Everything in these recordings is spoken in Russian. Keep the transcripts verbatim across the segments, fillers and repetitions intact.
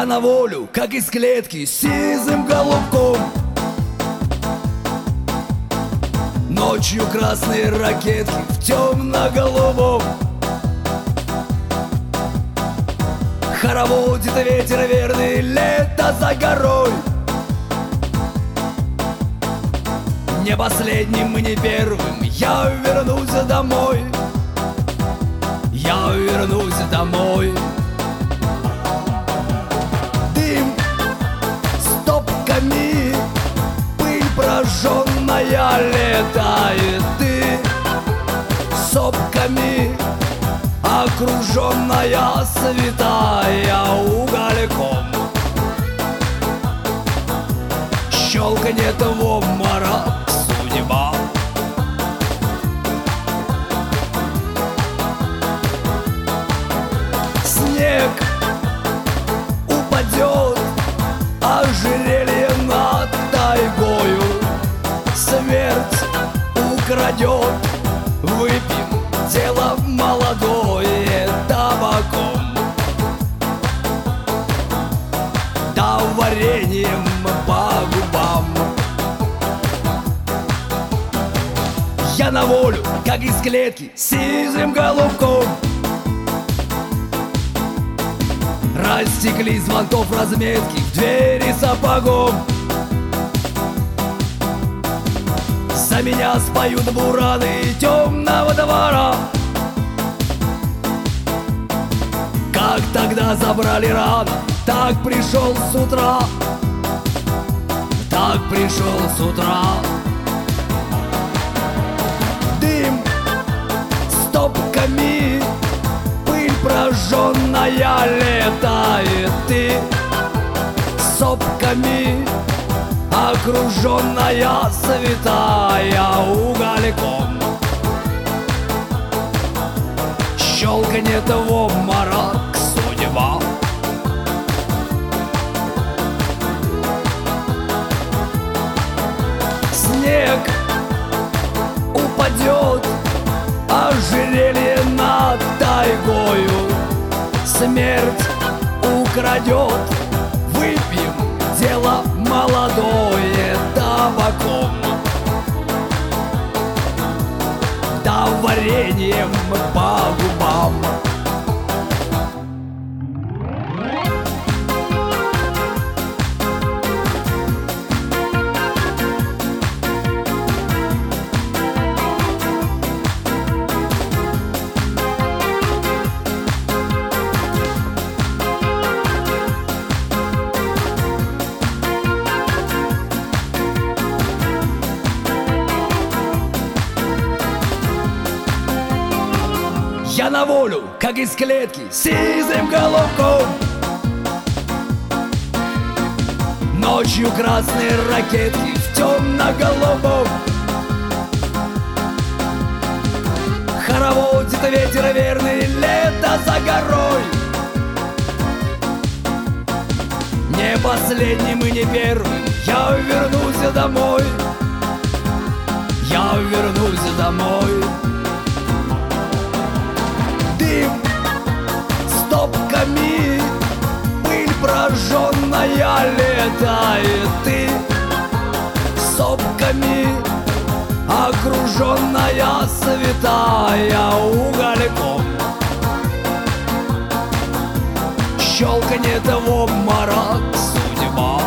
на волю, как из клетки, с сизым голубком. Ночью красные ракетки в темно-голубом хороводит ветер верный, лето за горой. Не последним и не первым я вернусь домой. Я вернусь домой. Дым стопками, пыль прожженная летает. Ты сопками, окруженная святая угольком. Щелканет в обморок судьба. Снег упадет, ожерелье над тайгою. Смерть украдет, выпьем дело молодое табаком. Да вареньем по губам. Я на волю, как из клетки, с сизым голубком. Растекли звонков разметки в двери сапогом. За меня споют бураны темного двора. Как тогда забрали рано, так пришел с утра. Так пришел с утра. Дым стопками, пыль прожженная летает. Ты сопками, окруженная святая угольком. Щелканет в обморок судьба. Снег упадет, ожерелье над тайгою. Смерть украдет, выпьем дело молодое табаком. Да вареньем по губам. Я на волю, как из клетки, с сизым голубком. Ночью красные ракетки в темно-голубом хороводит ветер верный, лето за горой. Не последним и не первым я вернусь домой. Я вернусь домой. Дым стопками, пыль прожженная летает. Ты сопками, окруженная святая угольком. Щелканет в обморок судьба.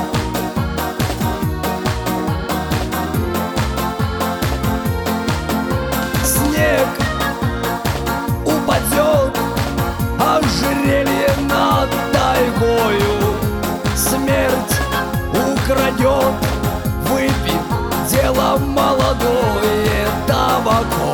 Снег упадет, ожерелье над тайгою. Смерть украдет, выпьем дело молодое табаком.